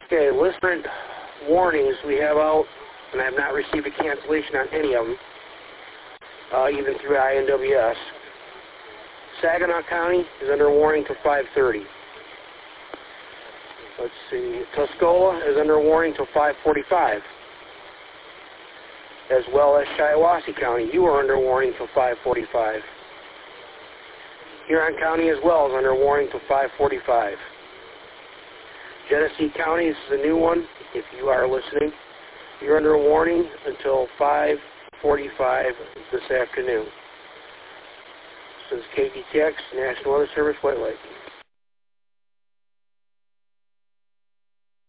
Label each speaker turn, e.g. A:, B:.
A: Okay, listener warnings we have out, and I have not received a cancellation on any of them, even through INWS. Saginaw County is under warning till 5:30. Let's see, Tuscola is under warning till 5:45. As well as Shiawassee County, you are under warning till 5:45. Huron County as well is under warning till 5:45. Genesee County, this is a new one, if you are listening. You're under warning until 5:45 this afternoon. This is KDTX, National Weather Service, White Lake.